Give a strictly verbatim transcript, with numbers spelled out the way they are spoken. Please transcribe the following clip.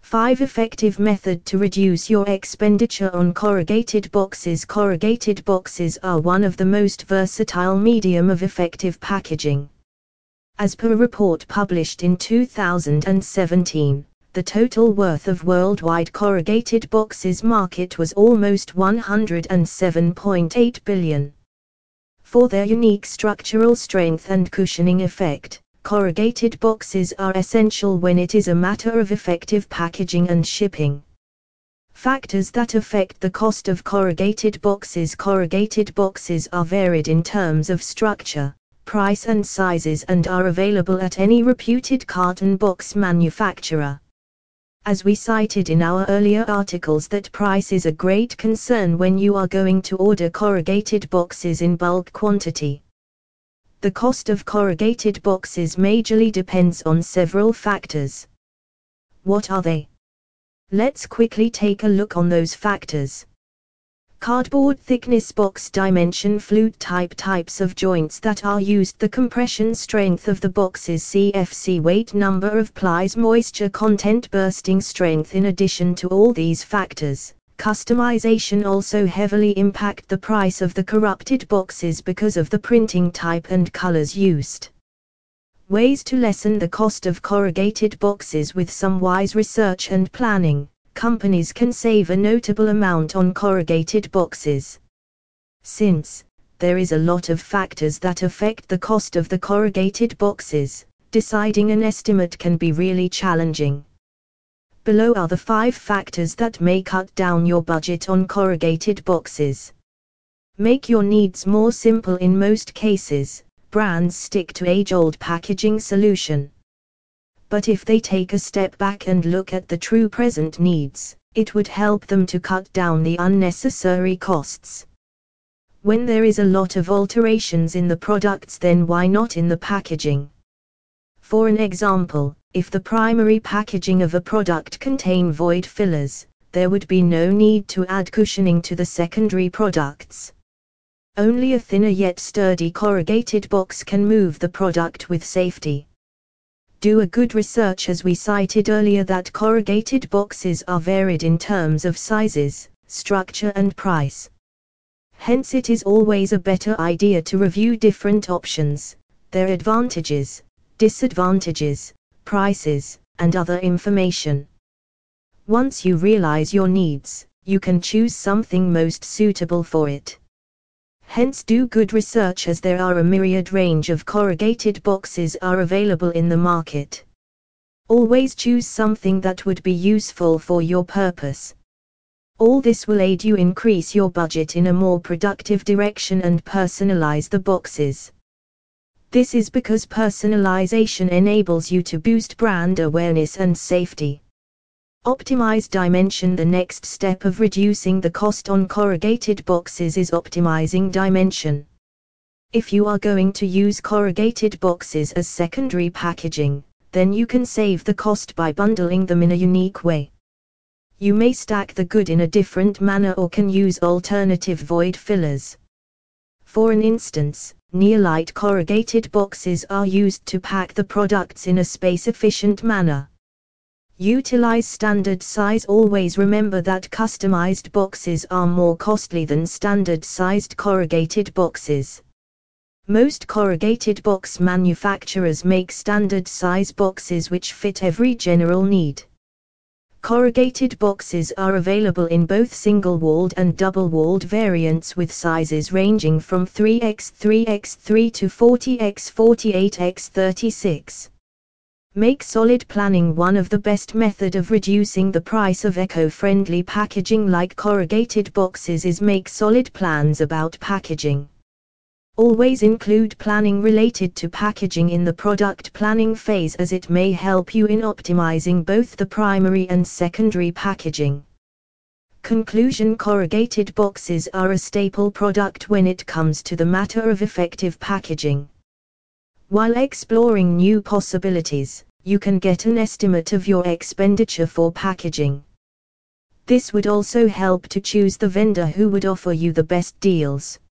five Effective method to reduce your expenditure on corrugated boxes. Corrugated boxes are one of the most versatile medium of effective packaging. As per a report published in two thousand seventeen, the total worth of worldwide corrugated boxes market was almost one hundred seven point eight billion. For their unique structural strength and cushioning effect, corrugated boxes are essential when it is a matter of effective packaging and shipping. Factors that affect the cost of corrugated boxes. Corrugated boxes are varied in terms of structure, price and sizes and are available at any reputed carton box manufacturer. As we cited in our earlier articles, that price is a great concern when you are going to order corrugated boxes in bulk quantity. The cost of corrugated boxes majorly depends on several factors. What are they? Let's quickly take a look on those factors. Cardboard thickness, box dimension, flute type, types of joints that are used, the compression strength of the boxes, C F C, weight, number of plies, moisture content, bursting strength. In addition to all these factors, customization also heavily impact the price of the corrupted boxes because of the printing type and colors used. Ways to lessen the cost of corrugated boxes. With some wise research and planning, companies can save a notable amount on corrugated boxes. Since there is a lot of factors that affect the cost of the corrugated boxes, deciding an estimate can be really challenging. Below are the five factors that may cut down your budget on corrugated boxes. Make your needs more simple. In most cases, brands stick to age-old packaging solution. But if they take a step back and look at the true present needs, it would help them to cut down the unnecessary costs. When there is a lot of alterations in the products, then why not in the packaging? For an example, if the primary packaging of a product contain void fillers, there would be no need to add cushioning to the secondary products. Only a thinner yet sturdy corrugated box can move the product with safety. Do a good research, as we cited earlier, that corrugated boxes are varied in terms of sizes, structure and price. Hence it is always a better idea to review different options, their advantages, disadvantages, prices, and other information. Once you realize your needs, you can choose something most suitable for it. Hence do good research, as there are a myriad range of corrugated boxes are available in the market. Always choose something that would be useful for your purpose. All this will aid you increase your budget in a more productive direction and personalize the boxes. This is because personalization enables you to boost brand awareness and safety. Optimize dimension. The next step of reducing the cost on corrugated boxes is optimizing dimension. If you are going to use corrugated boxes as secondary packaging, then you can save the cost by bundling them in a unique way. You may stack the good in a different manner or can use alternative void fillers. For an instance, Neolite corrugated boxes are used to pack the products in a space-efficient manner. Utilize standard size. Always remember that customized boxes are more costly than standard-sized corrugated boxes. Most corrugated box manufacturers make standard size boxes which fit every general need. Corrugated boxes are available in both single-walled and double-walled variants, with sizes ranging from three by three by three to forty by forty-eight by thirty-six. Make solid planning one of the best method of reducing the price of eco-friendly packaging like corrugated boxes is make solid plans about packaging. Always include planning related to packaging in the product planning phase, as it may help you in optimizing both the primary and secondary packaging. Conclusion: corrugated boxes are a staple product when it comes to the matter of effective packaging. While exploring new possibilities, you can get an estimate of your expenditure for packaging. This would also help to choose the vendor who would offer you the best deals.